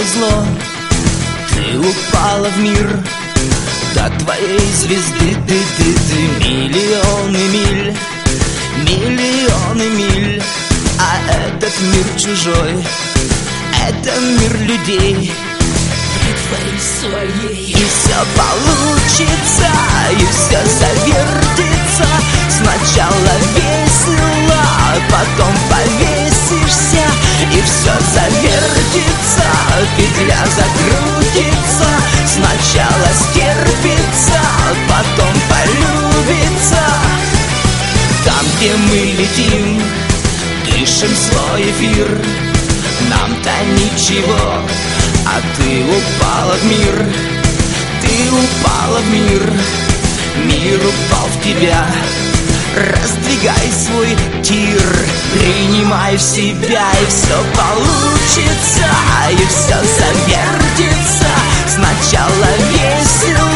повезло, ты упала в мир. До твоей звезды ты миллионы миль, миллионы миль. А этот мир чужой, это мир людей. Притвори своей, и все получится, и все завертится. Сначала весело, потом повесишься, и все завертится, петля закрутится. Сначала стерпится, потом полюбится. Там, где мы летим, дышим свой эфир, нам-то ничего, а ты упала в мир, ты упала в мир. Мир упал в тебя, раздвигай свой тир, принимай в себя, и все получится, и все завертится. Сначала весело,